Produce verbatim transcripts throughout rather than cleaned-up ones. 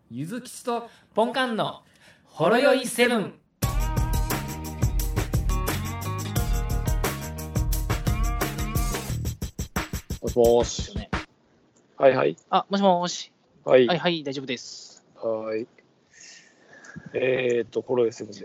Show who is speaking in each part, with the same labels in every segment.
Speaker 1: ゆずきちとポンカンのほろよいセブン。
Speaker 2: もしもし。はいはい。
Speaker 3: あ、もしもし。
Speaker 2: はい。
Speaker 3: はいはい、大丈夫です。
Speaker 2: はい。えーと、ほろよいセブンです。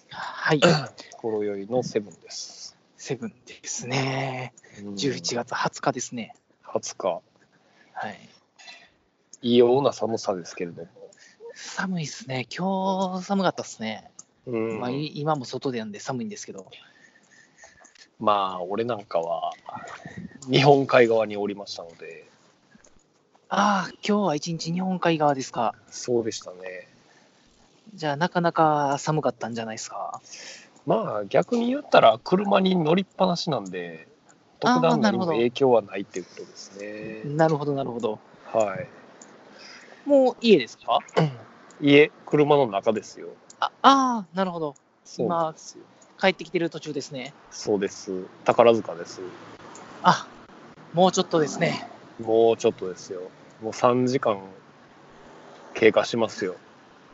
Speaker 3: はい。
Speaker 2: ほろよいのセブンです。
Speaker 3: セブンですね。
Speaker 2: うん
Speaker 3: じゅういちがつはつかですね。
Speaker 2: はつか。
Speaker 3: はい。
Speaker 2: 異様な寒さですけれども。
Speaker 3: 寒いですね。今日寒かったですね。
Speaker 2: うん。
Speaker 3: まあ、い今も外でやんで寒いんですけど。
Speaker 2: まあ、俺なんかは、日本海側におりましたので。
Speaker 3: ああ、今日は一日日本海側ですか。
Speaker 2: そうでしたね。
Speaker 3: じゃあ、なかなか寒かったんじゃないですか。
Speaker 2: まあ、逆に言ったら、車に乗りっぱなしなんで、特
Speaker 3: ああ、
Speaker 2: 段何も
Speaker 3: なるほど。
Speaker 2: 影響はないっていうことですね。
Speaker 3: なるほど、なるほど。
Speaker 2: はい。
Speaker 3: もう家ですか？
Speaker 2: 家、車の中ですよ。
Speaker 3: ああー、なるほど。
Speaker 2: そうなんですよ。
Speaker 3: 帰ってきてる途中ですね。
Speaker 2: そうです。宝塚です。
Speaker 3: あ、もうちょっとですね。
Speaker 2: もうちょっとですよ。もうさんじかん経過しますよ。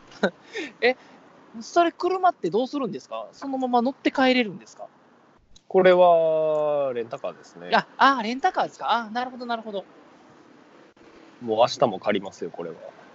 Speaker 3: それ車ってどうするんですか？そのまま乗って帰れるんですか？
Speaker 2: これはレンタカーですね。
Speaker 3: あ、あー、レンタカーですか？あ、なるほど、なるほど。
Speaker 2: もう明日も借りますよ、これは。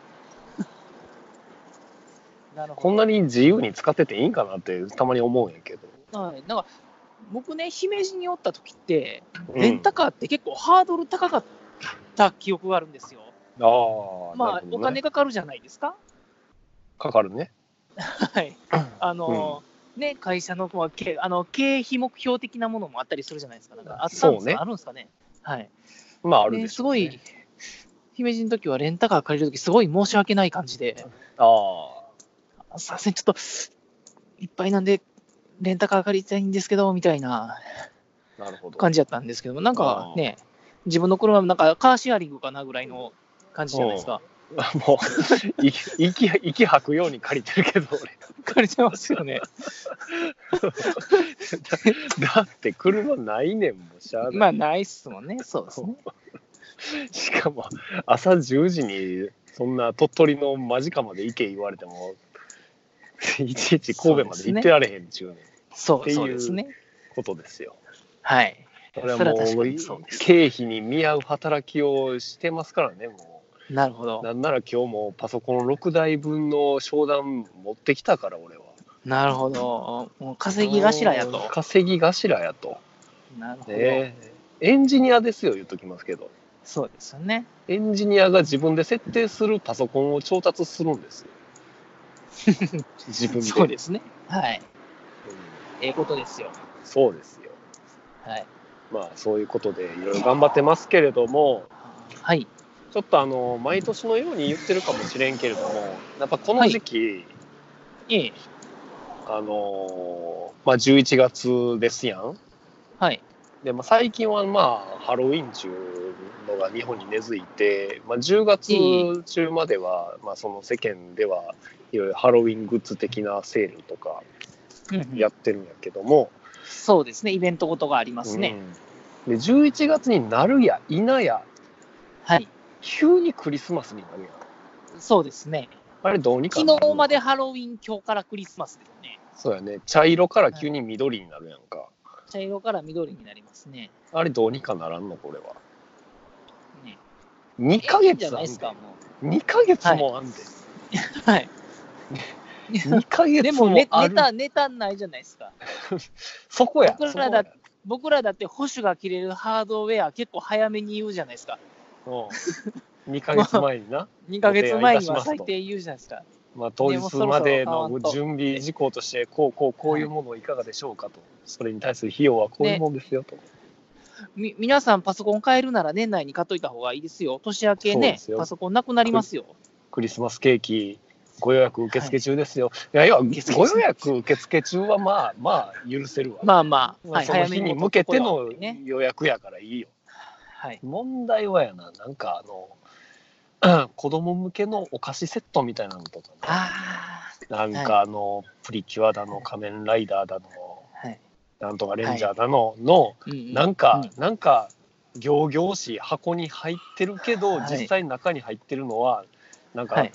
Speaker 3: なるほど。
Speaker 2: こんなに自由に使ってていいんかなってたまに思うんやけど。
Speaker 3: はい、なんか僕ね、姫路におった時って、
Speaker 2: うん
Speaker 3: レンタカーって結構ハードル高かった記憶があるんですよ。
Speaker 2: ああ、
Speaker 3: まあ、
Speaker 2: なるほどね、
Speaker 3: お金かかるじゃないですか。
Speaker 2: かかるね。
Speaker 3: はい。あの、ね、会社の、まあ、けあの経費目標的なものもあったりするじゃないですか。なんかあったんです
Speaker 2: そうね
Speaker 3: か？あるんですかね。はい。
Speaker 2: まあ、ある
Speaker 3: ね、
Speaker 2: ですしょうね。
Speaker 3: すごい、姫路の時はレンタカー借りる時すごい申し訳ない感じで、
Speaker 2: ああ、
Speaker 3: さすがにちょっといっぱいなんで、レンタカー借りたいんですけど、みたいな
Speaker 2: なるほど。
Speaker 3: 感じだったんですけども、なんかね、自分の車もなんかカーシェアリングかなぐらいの感じじゃないですか。
Speaker 2: もう、息、息、息吐くように借りてるけど、俺。
Speaker 3: 借りてますよね。
Speaker 2: だだって車ないねんもん、しゃあない。
Speaker 3: まあ、ないっすもんね。そうですね。
Speaker 2: しかも、朝じゅうじに、そんな鳥取の間近まで行け言われても、いちいち神戸まで行ってられへんちゅうねん。
Speaker 3: そう
Speaker 2: っていう
Speaker 3: そうですね。
Speaker 2: ことですよ。
Speaker 3: はい。
Speaker 2: それは
Speaker 3: それは確か
Speaker 2: もう
Speaker 3: にそうです。
Speaker 2: 経費に見合う働きをしてますからね、も
Speaker 3: なるほど
Speaker 2: う。。なんなら今日もパソコンろくだいぶんの商談持ってきたから、俺は。
Speaker 3: なるほど。もう稼ぎ頭やと。
Speaker 2: 稼ぎ頭やと。
Speaker 3: なるほど。
Speaker 2: ね、エンジニアですよ、言っときますけど。
Speaker 3: そうですよね。
Speaker 2: エンジニアが自分で設定するパソコンを調達するんですよ。自分で。
Speaker 3: そうですね。はい。
Speaker 2: うん
Speaker 3: ええことですよ。
Speaker 2: そうですよ。
Speaker 3: はい。
Speaker 2: まあそういうことでいろいろ頑張ってますけれども、
Speaker 3: はい。
Speaker 2: ちょっとあの毎年のように言ってるかもしれんけれども、やっぱこの時期、
Speaker 3: いえ。
Speaker 2: あのまあじゅういちがつですやん。
Speaker 3: はい。
Speaker 2: で、まあ、最近はまあハロウィン中のが日本に根付いて、まあ、じゅうがつ中までは、まあ、その世間ではいろいろハロウィングッズ的なセールとかやってるんやけども、
Speaker 3: そうですね。イベントごとがありますね。
Speaker 2: うん、でじゅういちがつになるや否や、
Speaker 3: はい。
Speaker 2: 急にクリスマスになるやん。
Speaker 3: そうですね。
Speaker 2: あれどうにか
Speaker 3: 昨
Speaker 2: なるの
Speaker 3: 日までハロウィン、今日からクリスマスですね。
Speaker 2: そうやね。茶色から急に緑になるやんか。
Speaker 3: 茶色から緑になりますね。
Speaker 2: あれどうにかならんのこれは。
Speaker 3: ね、
Speaker 2: にかげつ
Speaker 3: じゃ
Speaker 2: あんで。
Speaker 3: ないですか、もう。
Speaker 2: にかげつもあんで。
Speaker 3: はい。
Speaker 2: にかげつ
Speaker 3: でもネ、
Speaker 2: もある。
Speaker 3: ネタ、ネタないじゃないですか。
Speaker 2: そこや。
Speaker 3: 僕らだ、僕らだって保守が切れるハードウェア結構早めに言うじゃないですか。
Speaker 2: うん、にかげつまえにな。
Speaker 3: にかげつまえには最低言うじゃないですか。
Speaker 2: まあ、当日までの準備事項としてこうこうこういうものをいかがでしょうかと、それに対する費用はこういうもんですよと、
Speaker 3: み皆さんパソコン買えるなら年内に買っといた方がいいですよ。年明けねパソコンなくなりますよ。
Speaker 2: クリスマスケーキご予約受付中ですよ、はい、いやいやご予約受付中はまあまあ許せるわ。
Speaker 3: まあまあ、
Speaker 2: はい、その日に向けての予約やからいいよ、
Speaker 3: はい、
Speaker 2: 問題はやな、なんかあの子供向けのお菓子セットみたいなのとかね、
Speaker 3: あ
Speaker 2: なんかあの、はい、プリキュアだの仮面ライダーだの、はい、なんとかレンジャーだのの、はい、なんか、うん、なんか仰々しい箱に入ってるけど、はい、実際中に入ってるのはなんか、はい、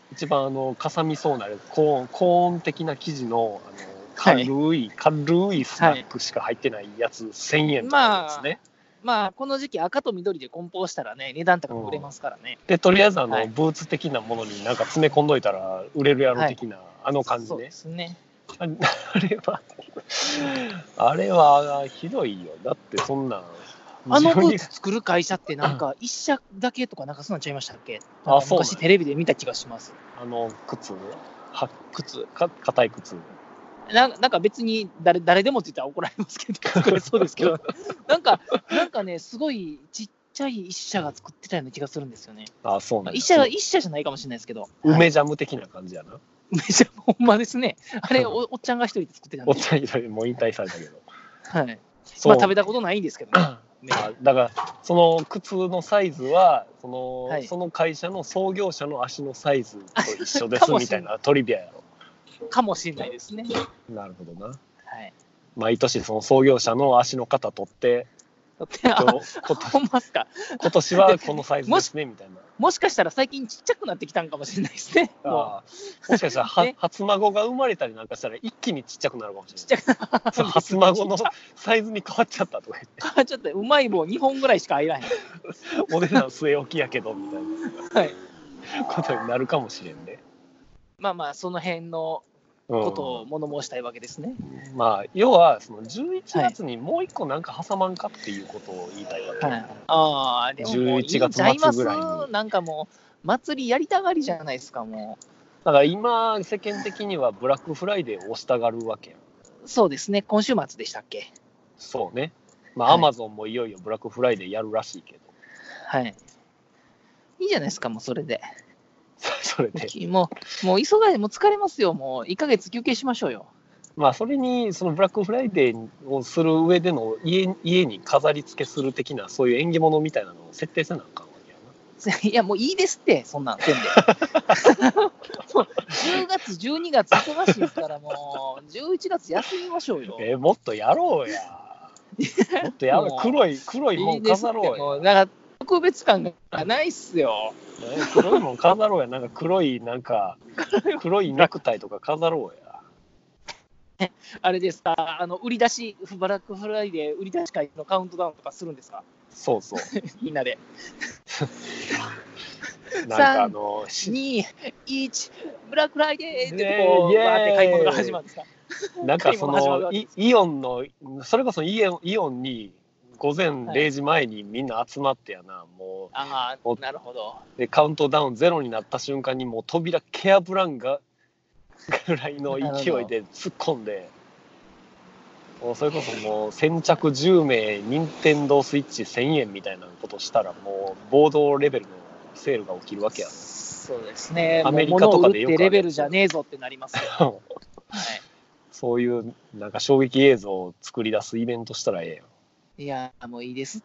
Speaker 2: 一番あのかさみそうなコーンコーン的な生地のあの軽い、はい、軽いスナックしか入ってないやつ、はい、せんえんとかですね。
Speaker 3: まあ、まあ、この時期赤と緑で梱包したらね値段高く売れますからね、
Speaker 2: うん、でとりあえずあの、はい、ブーツ的なものになんか詰め込んどいたら売れるやろ的な、はい、あの感じね。そうですね。あれはあれはひどいよ。だってそんな
Speaker 3: あのブーツ作る会社ってなんか一社だけとかなんかそんなんちゃいましたっけ？あ、そう昔テレビで見た気がします。
Speaker 2: あの靴は靴か硬い靴
Speaker 3: な, なんか別に 誰, 誰でもって言ったら怒られますけど作れそうですけどなんかなんかねすごいちっちゃい一社が作ってたような気がするんですよね。
Speaker 2: あ、そうなん
Speaker 3: です、まあ、一社一社じゃないかもしれないですけど、
Speaker 2: 梅ジャム的な感じやな。
Speaker 3: 梅ジャムほんまですね。あれ お, おっちゃんが一人で作ってたんで。
Speaker 2: おっちゃん一人もう引退されたけど
Speaker 3: はい。まあ食べたことないんですけどね
Speaker 2: あだからその靴のサイズはその、はい、その会社の創業者の足のサイズと一緒ですみたいなトリビアやろ。
Speaker 3: かもしれないですね。
Speaker 2: なるほどな。
Speaker 3: はい。
Speaker 2: 毎年その創業者の足の型取って
Speaker 3: 取ってあほんますか。
Speaker 2: 今年はこのサイズですねみたいな。
Speaker 3: もしかしたら最近ちっちゃくなってきたんかもしれないですね。
Speaker 2: あもしかしたらは、ね、初孫が生まれたりなんかしたら一気にちっちゃくなるかもしれない。ちっちゃくその初孫のサイズに変わっちゃったとか言って。
Speaker 3: 変わっちゃってうまい棒にほんぐらいしか入らへん。
Speaker 2: お値段据え置きやけどみたいな、はい、ことになるかもしれんね。
Speaker 3: まあまあその辺のことを物申したいわけですね。
Speaker 2: うん、まあ要はそのじゅういちがつにもう一個なんか挟まんかっていうことを言いたいわけ。はい、
Speaker 3: ああでももういいんちゃいます？なんかもう祭りやりたがりじゃないですかもう。
Speaker 2: だから今世間的にはブラックフライデーを押したがるわけやん。
Speaker 3: そうですね。今週末でしたっけ？
Speaker 2: そうね。まあアマゾンもいよいよブラックフライデーやるらしいけど。
Speaker 3: はい。いいじゃないですかもうそれで。
Speaker 2: それで
Speaker 3: もう、もう忙い、もう疲れますよ、もういっかげつ休憩しましょうよ。
Speaker 2: まあ、それに、そのブラックフライデーをする上での家、家に飾り付けする的な、そういう縁起物みたいなのを設定せなあかんわけや
Speaker 3: な。いや、もういいですって、そんなんせんで。もうじゅうがつ、じゅうにがつ忙しいですから、もうじゅういちがつ休みましょうよ。
Speaker 2: えー、もっとやろうや。もっとやろう。黒い、黒いもん飾ろうや。いいもう
Speaker 3: なんか特別感がないっすよ。
Speaker 2: 黒いもん飾ろうや。なんか黒い、なんか、黒いネクタイとか飾ろう
Speaker 3: や。あれですか、あの売り出し、ブラックフライデー売り出し会のカウントダウンとかするんですか？
Speaker 2: そうそう。
Speaker 3: みんなで。
Speaker 2: なんかあの
Speaker 3: さん、に、いち、ブラックフライデーってこう、バーって買い物が始まるんですか？
Speaker 2: なんかそのイ、イオンの、それこそイオン、イオンに、午前れいじまえにみんな集まってやな、はい、もう
Speaker 3: あなるほど
Speaker 2: でカウントダウンゼロになった瞬間にもう扉蹴破らんがぐらいの勢いで突っ込んでもうそれこそもう先着じゅうめい任天堂スイッチせんえんみたいなことしたらもう暴動レベルのセールが起きるわけや。
Speaker 3: そうですね。アメリカとかでよくあるレベルじゃねえぞってなりますよ、はい、
Speaker 2: そういうなんか衝撃映像を作り出すイベントしたらええやん。
Speaker 3: いや、もういいですって。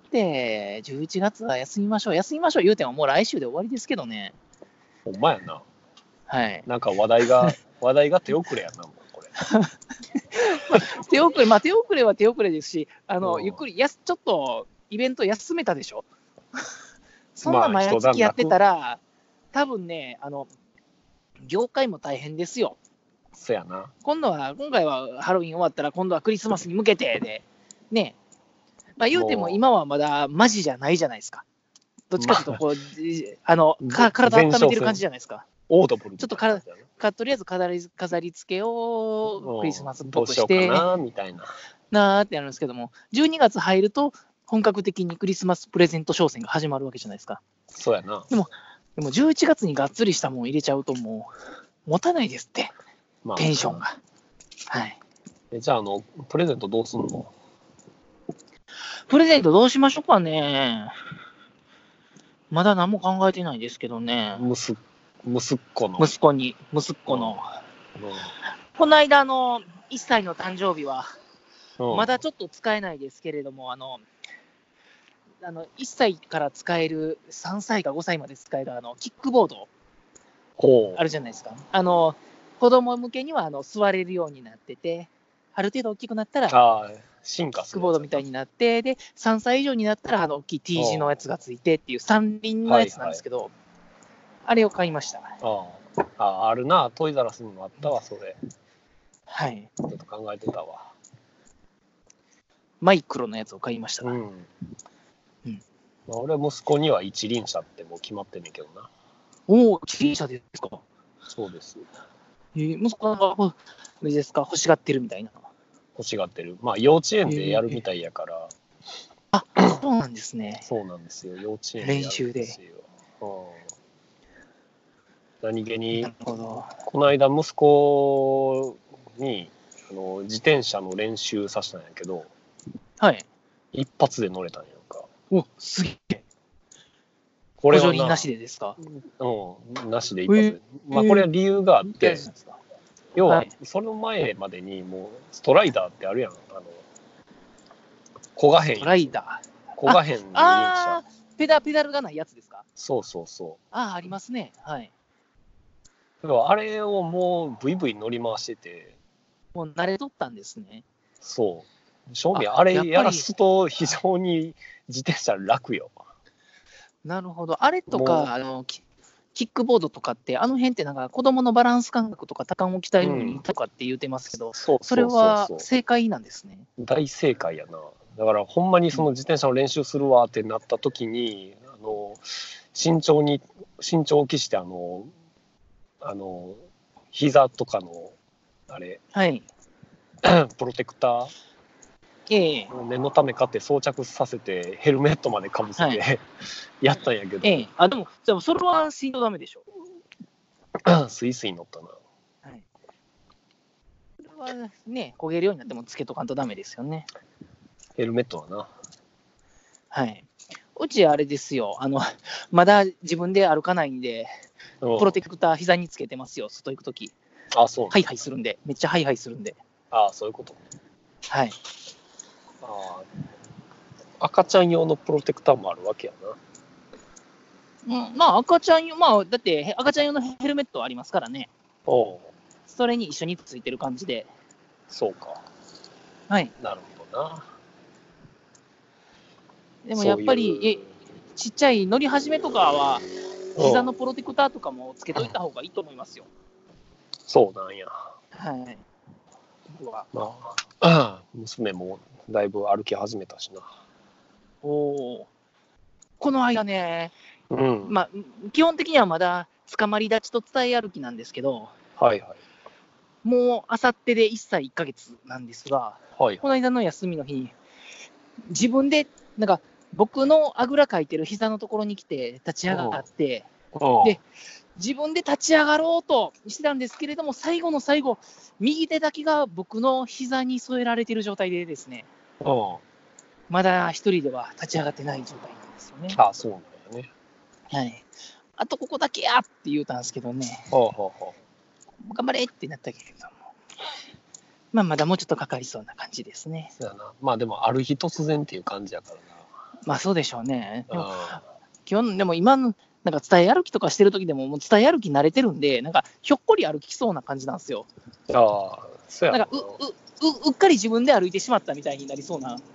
Speaker 3: じゅういちがつは休みましょう。休みましょう言うてももう来週で終わりですけどね。
Speaker 2: ほんまやな。
Speaker 3: はい。
Speaker 2: なんか話題が、話題が手遅れやな、もうこれ。
Speaker 3: まあ、手遅れ、まあ手遅れは手遅れですし、あの、ゆっくりやす、ちょっとイベント休めたでしょ。そんな毎月やってたら、まあ、多分ね、あの、業界も大変ですよ。
Speaker 2: そやな。
Speaker 3: 今度は、今回はハロウィン終わったら、今度はクリスマスに向けてで、ね。まあ、言うても今はまだマジじゃないじゃないですか。どっちかというとこう、まあ、あのか体温めてる感じじゃないですか。
Speaker 2: オードブル
Speaker 3: ちょっとからかとりあえず飾り飾り付けをクリスマスっぽく
Speaker 2: して、なみたいな。
Speaker 3: なーってやるんですけども、じゅうにがつ入ると本格的にクリスマスプレゼント商戦が始まるわけじゃないですか。
Speaker 2: そうやな。
Speaker 3: でも、でもじゅういちがつにがっつりしたもん入れちゃうともう持たないですって、まあ、テンションが。はい。
Speaker 2: えじゃあ、あの、プレゼントどうすんの？
Speaker 3: プレゼントどうしましょうかね。まだ何も考えてないですけどね。
Speaker 2: むす息子の。
Speaker 3: 息子に、息子の。うんうん、この間のいっさいの誕生日は、うん、まだちょっと使えないですけれども、あの、あのいっさいから使える、さんさいかごさいまで使えるあのキックボードあるじゃないですか。あの子供向けにはあの座れるようになってて、ある程度大きくなったら、
Speaker 2: あ進化する
Speaker 3: キックボードみたいになって、でさんさい以上になったらあの大きい T 字のやつがついてっていう三輪のやつなんですけど、はいはい、あれを買いました。
Speaker 2: ああ、あるな、トイザラスにもあったわ、それ。
Speaker 3: はい。
Speaker 2: ちょっと考えてたわ。
Speaker 3: マイクロのやつを買いました。
Speaker 2: うん。
Speaker 3: うん
Speaker 2: まあ、俺は息子には一輪車ってもう決まってんねんけどな。
Speaker 3: おお、一輪車ですか。
Speaker 2: そうです。
Speaker 3: えー、息子が、あれですか、欲しがってるみたいな。
Speaker 2: 欲しがってる。まあ、幼稚園でやるみたいやから。
Speaker 3: えー、あ、そうなんですね。
Speaker 2: そうなんですよ。幼稚園でやるんですよ。練習で。うん、何気に、この間息子にあの自転車の練習させたんやけど、
Speaker 3: はい。
Speaker 2: 一発で乗れたんやんか。
Speaker 3: お、すげえ。
Speaker 2: これは
Speaker 3: 補助輪なしでですか？
Speaker 2: うん、なしで一発で。えー、まあこれは理由があって、えー、要はその前までにもうストライダーってあるやん。あの小画辺。
Speaker 3: ストライダ
Speaker 2: ー。小画辺に
Speaker 3: ああ、ペダペダルがないやつですか？
Speaker 2: そうそうそう。
Speaker 3: ああ、ありますね。はい。
Speaker 2: あれをもうブイブイ乗り回してて。
Speaker 3: もう慣れとったんですね。
Speaker 2: そう。正味あれやらすと非常に自転車楽よ。
Speaker 3: なるほど。あれとか、あの、キックボードとかって、あの辺ってなんか子供のバランス感覚とか多感を鍛えるのにとかって言うてますけど、うん、そうそうそうそう、それは正解なんですね。
Speaker 2: 大正解やな。だからほんまにその自転車の練習するわってなった時に、うん、あの慎重に慎重を期してあのあの膝とかのあれ、
Speaker 3: はい、
Speaker 2: プロテクター。
Speaker 3: ええ、
Speaker 2: 念のため買って装着させてヘルメットまでかぶせて、はい、やったんやけど、
Speaker 3: ええ、あでもでもそれはスイートダメでしょ。
Speaker 2: スイスイ乗ったな。
Speaker 3: はい。それはね、焦げるようになってもつけとかんとダメですよね。
Speaker 2: ヘルメットはな。
Speaker 3: はい。うちあれですよ、あのまだ自分で歩かないんで、プロテクター膝につけてますよ、外行くとき。
Speaker 2: あ、そう。
Speaker 3: ハイハイするんで、めっちゃハイハイするんで。
Speaker 2: ああ、そういうこと。
Speaker 3: はい。
Speaker 2: ああ、赤ちゃん用のプロテクターもあるわけや
Speaker 3: な。うん、まあ赤ちゃん用、まあだって赤ちゃん用のヘルメットありますからね。
Speaker 2: おう。
Speaker 3: それに一緒についてる感じで。
Speaker 2: そうか。
Speaker 3: はい。
Speaker 2: なるほどな。
Speaker 3: でもやっぱりううえちっちゃい乗り始めとかは膝のプロテクターとかもつけといた方がいいと思いますよ。
Speaker 2: そうなんや。
Speaker 3: はい。
Speaker 2: まあ、娘もだいぶ歩き始めたしな。
Speaker 3: おお。この間ね、
Speaker 2: うん、
Speaker 3: まあ基本的にはまだ捕まり立ちと伝え歩きなんですけど、
Speaker 2: はいはい。
Speaker 3: もうあさってでいっさいいっかげつなんですが、はい、この間の休みの日に自分でなんか僕のあぐらかいてる膝のところに来て立ち上がって、で自分で立ち上がろうとしてたんですけれども、最後の最後、右手だけが僕の膝に添えられている状態でですね、まだ一人では立ち上がってない状態なんですよね。
Speaker 2: ああ、そうなんだよね。
Speaker 3: はい。あとここだけやって言うたんですけどね、
Speaker 2: ほうほうほ
Speaker 3: う頑張れってなったけれども、まあまだもうちょっとかかりそうな感じですね。
Speaker 2: そうやな。まあでもある日突然っていう感じやからな。
Speaker 3: まあそうでしょうね。でも基本でも今のなんか伝え歩きとかしてる時でももう伝え歩き慣れてるんで、なんかひょっこり歩きそうな感じなんですよ。
Speaker 2: ああ、そうやな。
Speaker 3: なんかううううっかり自分で歩いてしまったみたいになりそうな。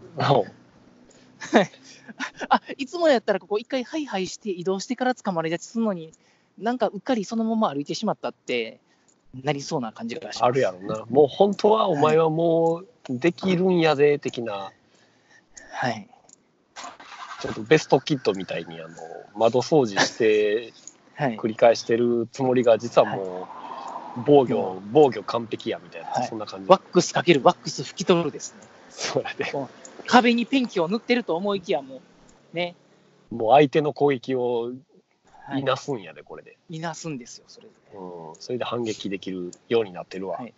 Speaker 3: あ、いつもやったらここ一回ハイハイして移動してから捕まり立ちするのに、なんかうっかりそのまま歩いてしまったってなりそうな感じがします。
Speaker 2: あるやろな。もう本当はお前はもうできるんやで的な。
Speaker 3: はい。
Speaker 2: ちょっとベストキットみたいにあの窓掃除して繰り返してるつもりが実はもう防御、防御完璧やみたいな、はい、そんな感じ。
Speaker 3: ワックスかけるワックス拭き取るですね。
Speaker 2: そうやで。
Speaker 3: 壁にペンキを塗ってると思いきやもうね。
Speaker 2: もう相手の攻撃をいなすんやで、これで。
Speaker 3: いなすんですよ、それで。
Speaker 2: うん、それで反撃できるようになってるわ。はい、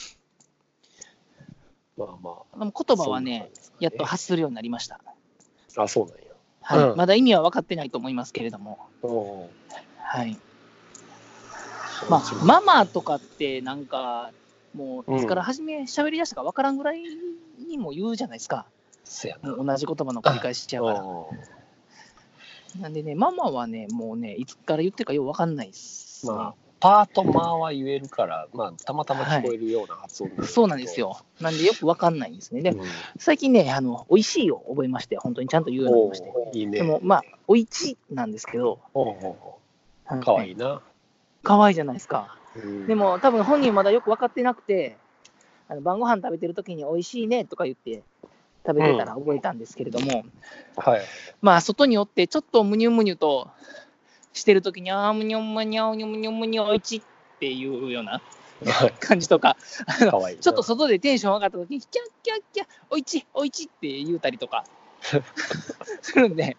Speaker 2: まあまあ。
Speaker 3: でも言葉はね、ねやっと発するようになりました。
Speaker 2: あ、そうなんや。
Speaker 3: はい、うん、まだ意味は分かってないと思いますけれども。はい。まあ、ママとかってなんか、もういつから初め喋り出したか分からんぐらいにも言うじゃないですか。
Speaker 2: うん、
Speaker 3: もう同じ言葉の繰り返しちゃうから。なんでね、ママはね、もうね、いつから言ってるかよく分かんないです、ね。
Speaker 2: まあ、パーとマーは言えるから、まあ、たまたま聞こえるような発音、
Speaker 3: はい、そうなんですよ。なんでよく分かんないんですね。で、うん、最近ね、あの、おいしいを覚えまして、本当にちゃんと言うようになりまして。いいね、でも、まあ、おいちなんですけど、
Speaker 2: かわいいな。
Speaker 3: 可愛いじゃないですか。
Speaker 2: うん、
Speaker 3: でも多分本人まだよく分かってなくて、あの晩ご飯食べてる時に美味しいねとか言って食べてたら覚えたんですけれども、
Speaker 2: うん、はい。
Speaker 3: まあ外におってちょっとむにゅむにゅとしてる時に、あーむにょむにょむにょむにょむにょおいちっていうような感じとか、
Speaker 2: かわいい。
Speaker 3: ちょっと外でテンション上がった時に、キャッキャッキャッ、おいちおいちって言うたりとかするんで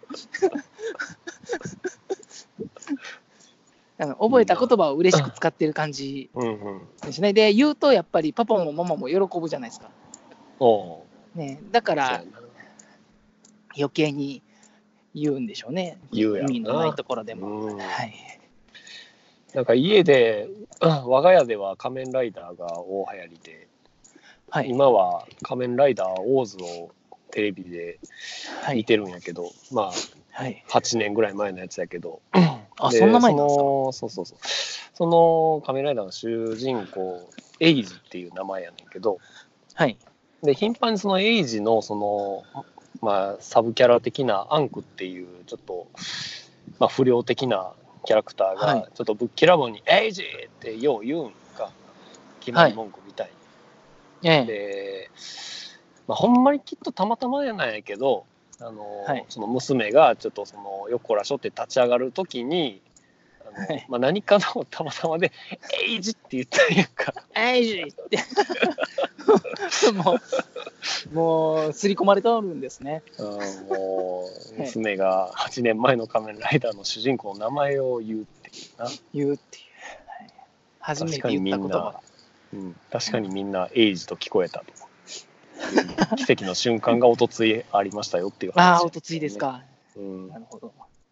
Speaker 3: あの覚えた言葉を嬉しく使ってる感じですね。で、言うとやっぱりパパもママも喜ぶじゃないですか。
Speaker 2: お
Speaker 3: ね、だから余計に言うんでしょうね。
Speaker 2: 言うやんな。
Speaker 3: 意味のないところでも。
Speaker 2: うん、
Speaker 3: はい。
Speaker 2: なんか家で、我が家では仮面ライダーが大流行りで、はい、今は仮面ライダーオーズをテレビで見てるんやけど、はい、まあ、はい、はちねんぐらい前のやつやけど、
Speaker 3: あ、そんな前なんですか？
Speaker 2: そうそうそう。その仮面ライダーの主人公、エイジっていう名前やねんけど、
Speaker 3: はい。
Speaker 2: で、頻繁にそのエイジのその、まあ、サブキャラ的なアンクっていう、ちょっと、まあ、不良的なキャラクターが、ちょっとぶっきらぼうに、エイジってよう言うんか、決まり文句みたいに。はい、で、まあ、ほんまにきっとたまたまじゃないやけど、あの、はい、その娘がちょっとそのよっこらしょって立ち上がるときに、あの、はい、まあ、何かのたまたまで「エイジ」って言ったんやんか。
Speaker 3: エイジってもうもう刷り込まれておるんですね。
Speaker 2: うん、もう娘がはちねんまえの仮面ライダーの主人公の名前を言うっていうな。
Speaker 3: 言うっていう、はい、初めて言った言葉が、
Speaker 2: うん、確かにみんなエイジと聞こえたと。奇跡の瞬間がおとついありましたよっていう話、ね。
Speaker 3: ああ、おとついですか。うん、なるほど。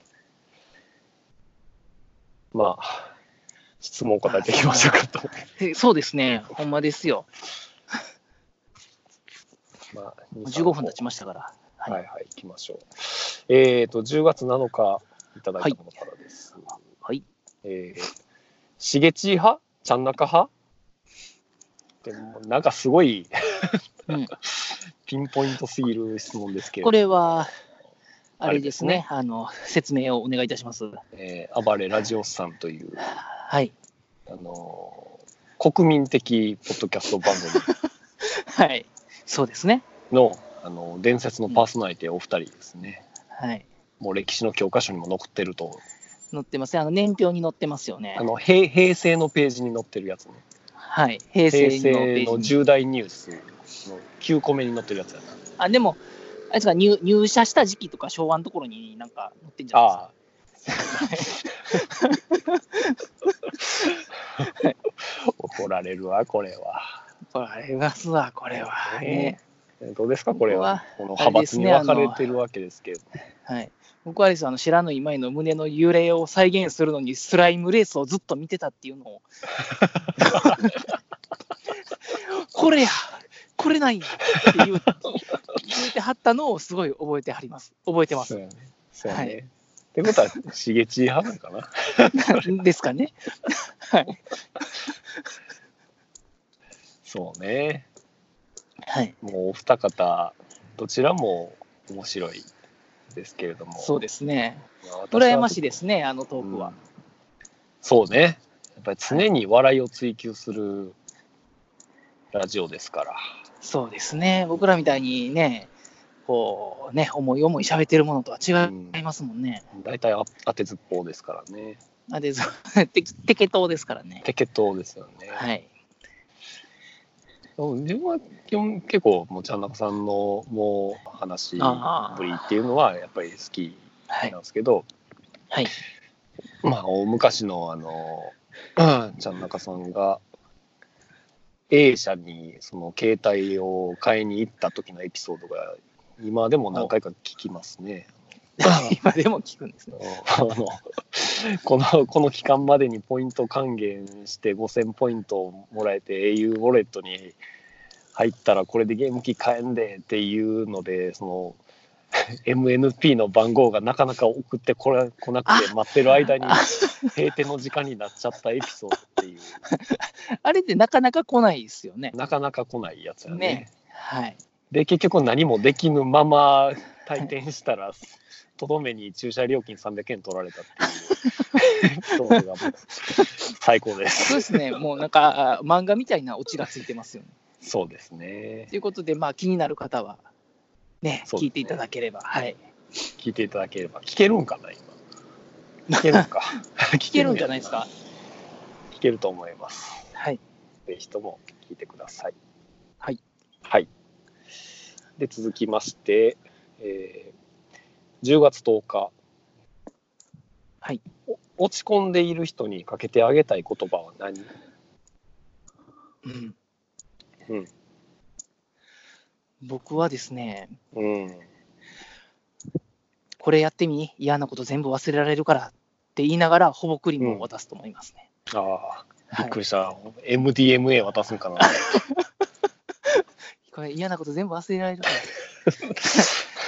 Speaker 2: まあ、質問答えていきましょうかと。
Speaker 3: そうですね、ほんまですよ。
Speaker 2: まあ、
Speaker 3: じゅうごふん経ちましたから。
Speaker 2: はい、はい、はい、行きましょう。えっ、ー、と、じゅうがつなのかいただいたものからです。
Speaker 3: はい。はい、
Speaker 2: えー、しげち派ちゃんなか派でもなんかすごい、うん、ピンポイントすぎる質問ですけど。
Speaker 3: これは、あれですね、あの説明をお願いいたします。
Speaker 2: えー、暴れラジオスさんという、
Speaker 3: はい、
Speaker 2: あの国民的ポッドキャスト番組
Speaker 3: はい、そうですね
Speaker 2: の、あの伝説のパーソナリティお二人ですね、
Speaker 3: うん、はい、
Speaker 2: もう歴史の教科書にも載ってると。
Speaker 3: 載ってますね、あの年表に載ってますよね。
Speaker 2: あの 平, 平成のページに載ってるやつね。
Speaker 3: はい、平成のページ
Speaker 2: 平成の重大ニュースのきゅうこめに載ってるやつやな。
Speaker 3: あ、でもあれですか、 入, 入社した時期とか昭和のところになんか載ってんじゃないですか。
Speaker 2: 怒られるわこれは。
Speaker 3: 怒られますわこれは、
Speaker 2: えー、どうですかこれは。この派閥に分かれてるわけですけど、
Speaker 3: はい、僕はです、あの知らぬ今井の胸の揺れを再現するのにスライムレースをずっと見てたっていうのをこれやこれないんって言う言うてはったのをすごい覚えてはります覚えてます。そうやね。
Speaker 2: そうやね。はい、ってことはしげち派なのかな
Speaker 3: ですかね。はい。
Speaker 2: そうね。
Speaker 3: はい。
Speaker 2: もうお二方どちらも面白いですけれども。
Speaker 3: そうですね。羨ましいですね、あのトークは、うん。
Speaker 2: そうね。やっぱり常に笑いを追求するラジオですから。
Speaker 3: そうですね。僕らみたいにね、こうね、思い思い喋ってるものとは違いますもんね。
Speaker 2: 大体、うん、当てずっぽうですからね。
Speaker 3: 当てずててけとうですからね。
Speaker 2: てけとうですよね。
Speaker 3: はい。
Speaker 2: 自分は基本結構もうちゃんなかさんのもう話ぶりっていうのはやっぱり好きなんですけど、
Speaker 3: はい。はい、
Speaker 2: まあ大昔のあのちゃんなかさんが A 社にその携帯を買いに行った時のエピソードが今でも何回か聞きますね。
Speaker 3: 今でも聞くんですね。
Speaker 2: あのこのこの期間までにポイント還元してごせんポイントもらえて エーユー ウォレットに入ったらこれでゲーム機買えんでっていうので、そのエムエヌピー の番号がなかなか送ってこれ来なくて待ってる間に閉店の時間になっちゃったエピソードっていう
Speaker 3: あれってなかなか来ないですよね。
Speaker 2: なかなか来ないやつやね。
Speaker 3: ね、はい。
Speaker 2: で結局何もできぬまま退店したらとどめに駐車料金さんびゃくえん取られたっていうエピソードがもう最高です。
Speaker 3: そうですね、もうなんか漫画みたいなオチがついてますよね。
Speaker 2: そうですね。
Speaker 3: ということで、まあ、気になる方は、ね、
Speaker 2: ね
Speaker 3: 聞いていただければ、はい、
Speaker 2: 聞いていただければ、聞けるんかな、今。聞けるんか。
Speaker 3: 聞けるんじゃないですか。
Speaker 2: 聞けると思います。
Speaker 3: はい。
Speaker 2: ぜひとも聞いてください。
Speaker 3: はい。
Speaker 2: はい。で、続きまして、えー、じゅうがつとおか。
Speaker 3: はい。
Speaker 2: 落ち込んでいる人にかけてあげたい言葉は何？
Speaker 3: うん。
Speaker 2: うん。
Speaker 3: 僕はですね、
Speaker 2: うん。
Speaker 3: これやってみ、嫌なこと全部忘れられるからって言いながら、ほぼクリームを渡すと思いますね。
Speaker 2: うん、ああ、びっくりした。はい、エムディーエムエー 渡すんかな。
Speaker 3: これ嫌なこと全部忘れられるから。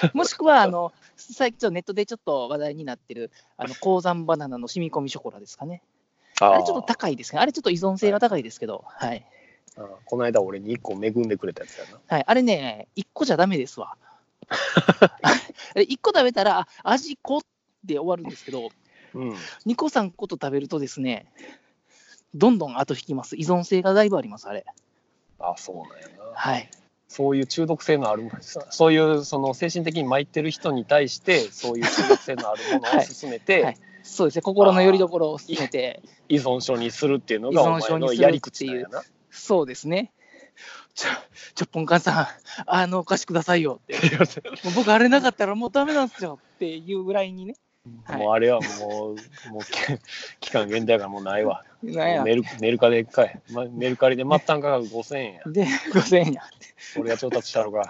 Speaker 3: もしくは、あの、最近ちょっとネットでちょっと話題になってる、あの、鉱山バナナの染み込みショコラですかね。あ, あれちょっと高いですね。あれちょっと依存性が高いですけど、はい。はい、
Speaker 2: ああ、この間俺にいっこ恵んでくれたやつやな。
Speaker 3: はい、あれね、いっこじゃダメですわ。いっこ食べたら、味濃って終わるんですけど、うん、にこさんこと食べるとですね、どんどん後引きます。依存性がだいぶあります、あれ。
Speaker 2: あ、そうなんやな。
Speaker 3: はい。
Speaker 2: そういう中毒性のある、そういうその精神的に参ってる人に対して、そういう中毒性のあるものを勧めて、はいはい、
Speaker 3: そうですね、心の拠り所を勧めて、
Speaker 2: 依存症にするっていうのがお前のやり口なんやな。
Speaker 3: そうですね。ちょ、ちょ、ポンカンさん、あの、お貸しくださいよって。もう僕、あれなかったらもうダメなんですよっていうぐらいにね。
Speaker 2: はい、もうあれはもう、もう期間限定やからもうないわ。メルメルカリで買え。メルカリで末端価格ごせんえんや。
Speaker 3: で、ごせんえんやって。
Speaker 2: 俺が調達したのか。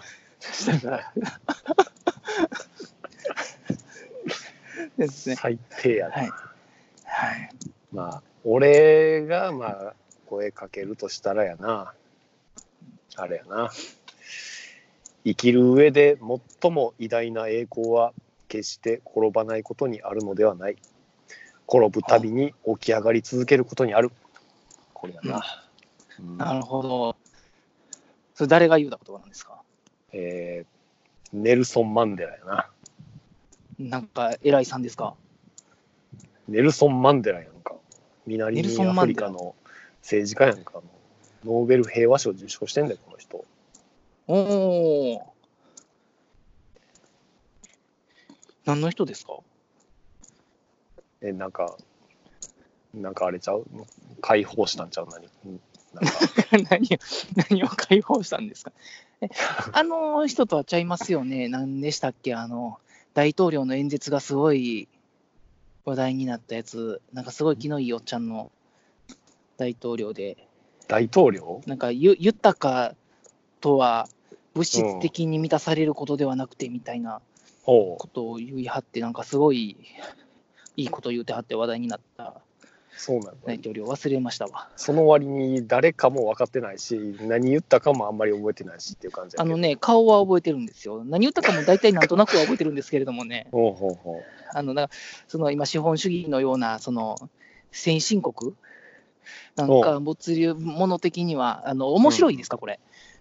Speaker 3: ですね。
Speaker 2: 最低やな。
Speaker 3: はい。はい。
Speaker 2: まあ、俺がまあ、声かけるとしたらやな。あれやな。生きる上で最も偉大な栄光は決して転ばないことにあるのではない。転ぶたびに起き上がり続けることにある。これやな。
Speaker 3: うんうん、なるほど。それ誰が言うた言葉なんですか？
Speaker 2: えー、ネルソン・マンデラやな。
Speaker 3: なんか偉いさんですか？
Speaker 2: ネルソン・マンデラやんか。南アフリカの政治家やんか。ノーベル平和賞受賞してんだよ、この人。
Speaker 3: おー。何の人ですか？
Speaker 2: え、なんか、なんかあれちゃう？解放したんちゃう？何なんか
Speaker 3: 何を、何を解放したんですか？え、あの人とはちゃいますよね。何でしたっけ？あの、大統領の演説がすごい話題になったやつ。なんかすごい気のいいおっちゃんの大統領で。
Speaker 2: 大統領？
Speaker 3: なんかゆ豊かとは物質的に満たされることではなくてみたいなことを言い張って、なんかすごいいいこと言うてはって話題になった大統領忘れましたわ。
Speaker 2: その割に誰かも分かってないし、何言ったかもあんまり覚えてないしっていう感じ。
Speaker 3: あのね、顔は覚えてるんですよ。何言ったかも大体なんとなくは覚えてるんですけれどもね。
Speaker 2: ほうほうほう。
Speaker 3: あのだその今資本主義のようなその先進国なんか物流物的にはあの面白いですか、うん、これ。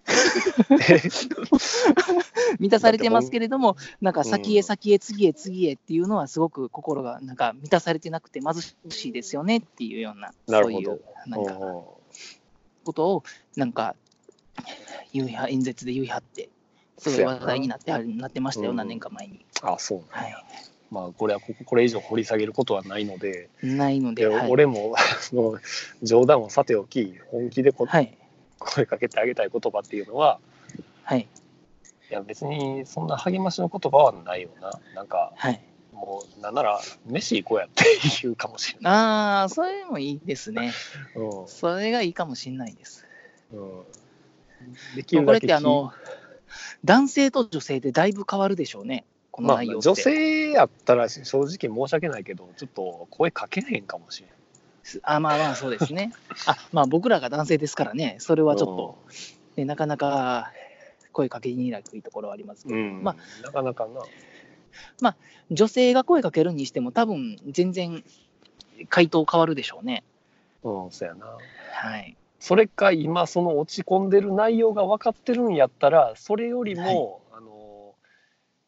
Speaker 3: 満たされてますけれども、なんか先へ先へ次へ次へっていうのはすごく心がなんか満たされてなくて貧しいですよねっていうような、そういうなんかことをなんか言いは演説で言い張ってすごい話題になってなってましたよ、うん、何年か前に。
Speaker 2: あ、そうなんだ。
Speaker 3: はい。
Speaker 2: まあ、これはこれ以上掘り下げることはないので、
Speaker 3: ないので、はい、
Speaker 2: 俺も冗談をさておき、本気でこ、はい、声かけてあげたい言葉っていうのは、
Speaker 3: はい、
Speaker 2: いや別にそんな励ましの言葉はないよな。なんか、
Speaker 3: はい、
Speaker 2: もうなんなら飯行こうやって言うかもしれない。
Speaker 3: ああ、それもいいですね。うん、それがいいかもしれないです。うん、できるだけこれってあの男性と女性でだいぶ変わるでしょうね。この内容って。
Speaker 2: まあ、女性やったら正直申し訳ないけど、ちょっと声かけへんかもしれない。
Speaker 3: あ、まあまあそうですね。あ、まあ僕らが男性ですからね、それはちょっと、うん、ね、なかなか声かけにくいところはありますけど、うん、まあ
Speaker 2: なかなかな。
Speaker 3: まあ女性が声かけるにしても多分全然回答変わるでしょうね。
Speaker 2: うん、そうやな。
Speaker 3: はい。
Speaker 2: それか今その落ち込んでる内容が分かってるんやったら、それよりも、はい、あの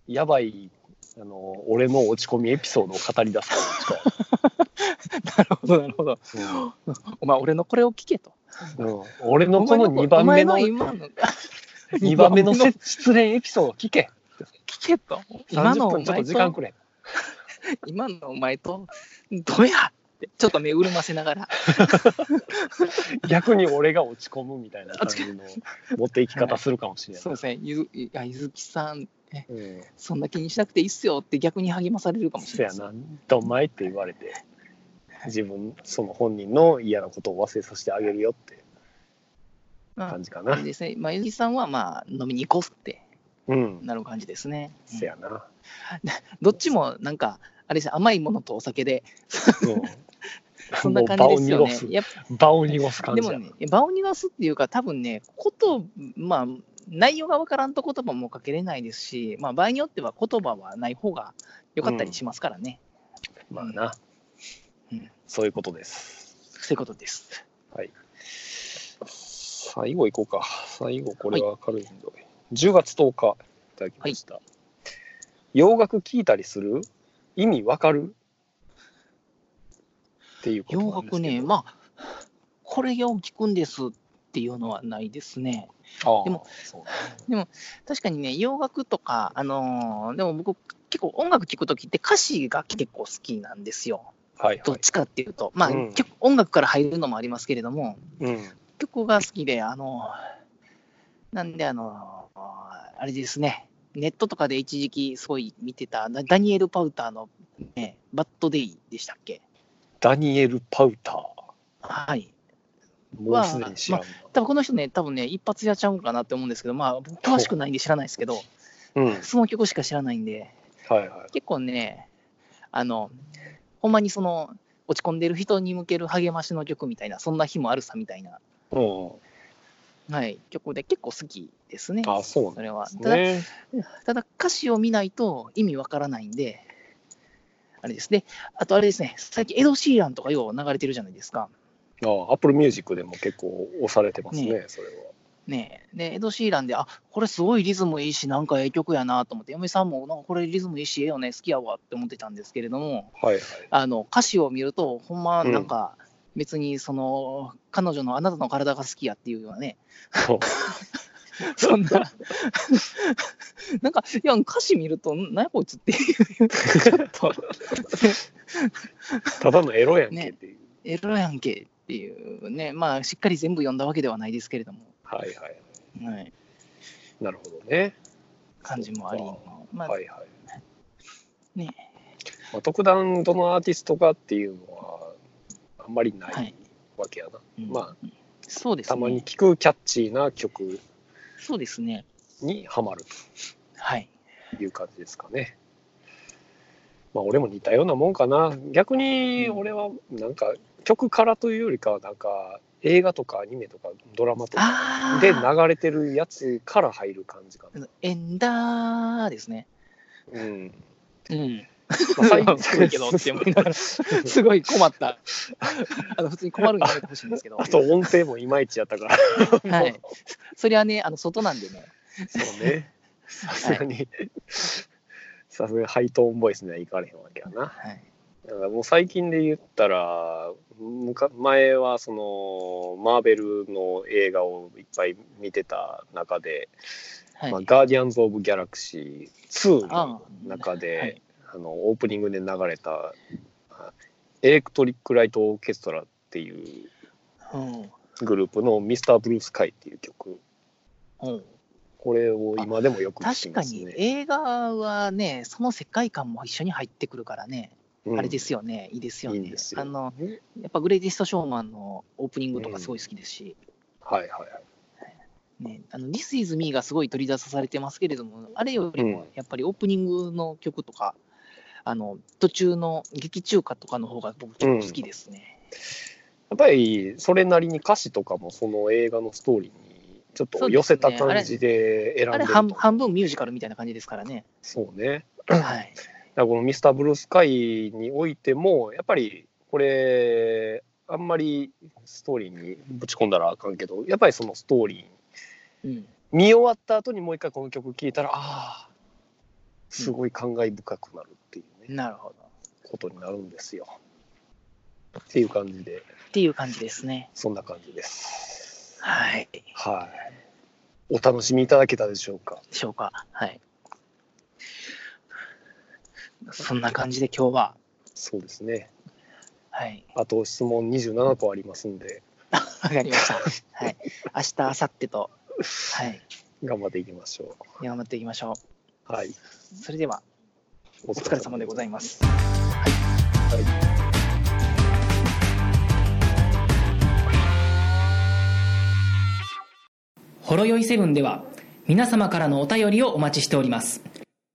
Speaker 2: やばいあの俺の落ち込みエピソードを語り出すから
Speaker 3: なるほどなるほど、うん、お前俺のこれを聞けと、
Speaker 2: うん、俺のこのにばんめのにばんめの失恋エピソードを聞け
Speaker 3: 聞けと
Speaker 2: 今のさんじゅっぷんちょっと時間くれ
Speaker 3: 今のお前とどうやってちょっと目潤ませながら
Speaker 2: 逆に俺が落ち込むみたいな感じの持っていき方するかもしれない、
Speaker 3: そうですね、ゆいやゆずきさん、うん、そんな気にしなくていいっすよって逆に励まされるかもしれない。
Speaker 2: そうやな、どんまいって言われて自分その本人の嫌なことを忘れさせてあげるよって感じかな、
Speaker 3: まあですね、まあ、ゆずきさんはまあ飲みに行こうってなる感じですね、
Speaker 2: うん、せやな
Speaker 3: どっちもなんかあれですね、甘いものとお酒で、うん、そんな感じですよね。
Speaker 2: 場を濁す感じ。
Speaker 3: でもね、場を濁すっていうか、多分ね、こと、まあ、内容がわからんと言葉もかけれないですし、まあ、場合によっては言葉はない方が良かったりしますからね。
Speaker 2: うん、まあな、うん、そういうことです。
Speaker 3: そういうことです。
Speaker 2: はい。最後いこうか。最後、これは軽いんで、はい、じゅうがつとおかいただきました。はい、洋楽聴いたりする？意味わかる？っていうことなんですけど。
Speaker 3: 洋楽ね、まあ、これを聞くんですっていうのはないですね。あでもそう、ね、でも確かにね、洋楽とか、あのー、でも僕、結構音楽聴くときって歌詞が結構好きなんですよ。はいはい、どっちかっていうと、まあ、うん、結構音楽から入るのもありますけれども、うん、曲が好きで、あのー、なんで、あのー、あれですね、ネットとかで一時期すごい見てたダニエル・パウターの、ね、バッドデイでしたっけ？
Speaker 2: ダニエル・パウター。
Speaker 3: はい。
Speaker 2: もうすでに知らんな。
Speaker 3: まあ、多分この人ね、多分ね、一発やっちゃうんかなって思うんですけど、まあ、僕詳しくないんで知らないですけど、うん、その曲しか知らないんで、はいはい、結構ね、あの、ほんまにその、落ち込んでる人に向ける励ましの曲みたいな、そんな日もあるさみたいな、うん、はい、曲で結構好きですね。
Speaker 2: あ、そうなんですね。
Speaker 3: それは。ただ、ただ歌詞を見ないと意味わからないんで、あれですね。あとあれですね、最近エド・シーランとかよう流れてるじゃないですか。
Speaker 2: ああ、Apple Music でも結構押されてますね、ねそれは。
Speaker 3: ねえ、で、エド・シーランで、あ、これすごいリズムいいし、なんかええ曲やなと思って、嫁さんも、なんかこれリズムいいし、ええよね、好きやわって思ってたんですけれども、はいはい、あの歌詞を見ると、ほんま、なんか、別にその、うん、彼女のあなたの体が好きやっていうようなね、そんな、なんか、いや、歌詞見ると、なんやこいつっていう、ちょっと、
Speaker 2: ただのエロやんけっていう。ね、
Speaker 3: エロやんけっていうね、まあ、しっかり全部読んだわけではないですけれども。
Speaker 2: はいはい。
Speaker 3: はい、
Speaker 2: なるほどね。
Speaker 3: 感じもあり。
Speaker 2: まあ、はいはい。
Speaker 3: ね。
Speaker 2: まあ、特段どのアーティストかっていうのは、あんまりないわけやな。はい、まあ、うん、
Speaker 3: そうですね。
Speaker 2: たまに聴くキャッチーな曲。
Speaker 3: そうですね。
Speaker 2: にハマる
Speaker 3: はい
Speaker 2: という感じですかね。まあ俺も似たようなもんかな。逆に俺はなんか曲からというよりかはなんか映画とかアニメとかドラマとかで流れてるやつから入る感じかな。
Speaker 3: エンダーですね。
Speaker 2: うん。
Speaker 3: うん。まあ、すごいけどって思いながらすごい困ったあの普通に困るんやめてほしいんですけど、
Speaker 2: あと音程もいまいちやったから
Speaker 3: はい、それはね、あの外なんでね。
Speaker 2: そうね。さすがに、はい、さすがにハイトーンボイスにはいかれへんわけやな。はい。だからもう最近で言ったら、前はそのマーベルの映画をいっぱい見てた中で、はい、まあ、ガーディアンズ・オブ・ギャラクシーツーの中で、あ、はい、あのオープニングで流れたエレクトリック・ライト・オーケストラっていうグループのミスター・ブルースカイっていう曲。うん、これを今でもよく聞きますね。
Speaker 3: 確かに映画はね、その世界観も一緒に入ってくるからね、うん、あれですよね、いいですよね。いいんですよ。あのやっぱグレイティストショーマンのオープニングとかすごい好きですし、
Speaker 2: うん、はいはいはい。
Speaker 3: ね、あの This is me がすごい取り出されてますけれども、あれよりもやっぱりオープニングの曲とか、うん、あの途中の劇中歌とかの方が僕結構好きですね。
Speaker 2: うん、やっぱりそれなりに歌詞とかもその映画のストーリーにちょっと寄せた感じで選んでる、ね、
Speaker 3: あれ、あれ 半, 半分ミュージカルみたいな感じですからね。
Speaker 2: そうね。
Speaker 3: はい。
Speaker 2: だからこのミスターブルースカイにおいてもやっぱりこれあんまりストーリーにぶち込んだらあかんけど、やっぱりそのストーリー、うん、見終わった後にもう一回この曲聴いたら、ああすごい感慨深くなるっていうね、
Speaker 3: うん、なるほど
Speaker 2: ことになるんですよっていう感じで
Speaker 3: っていう感じですね。
Speaker 2: そんな感じです。
Speaker 3: はい
Speaker 2: はい、お楽しみいただけたでしょうか。
Speaker 3: でしょうか。はい。そんな感じで今日は。
Speaker 2: そうですね。
Speaker 3: はい。
Speaker 2: あと質問にじゅうななこありますんで。
Speaker 3: わかりました。はい。明日、明後日と、はい。
Speaker 2: 頑張っていきましょ
Speaker 3: う。頑張っていきましょ
Speaker 2: う。はい。
Speaker 3: それでは、お疲れ様でございます。
Speaker 2: はい。はい
Speaker 1: ほろよいセブンでは皆様からのお便りをお待ちしております。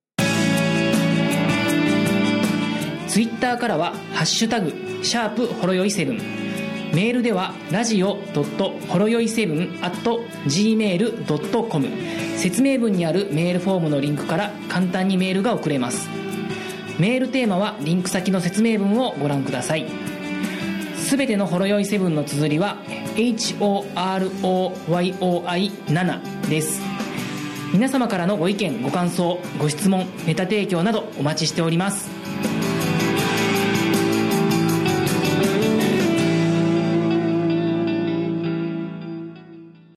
Speaker 1: ツイッターからはハッシュタグシャープほろよいセブン、メールではラジオドットほろよいセブンアットジーメールドットコム、説明文にあるメールフォームのリンクから簡単にメールが送れます。メールテーマはリンク先の説明文をご覧ください。すべてのほろよいセブンの綴りは エイチオーアールオーワイオーアイセブン です。皆様からのご意見ご感想ご質問ネタ提供などお待ちしております。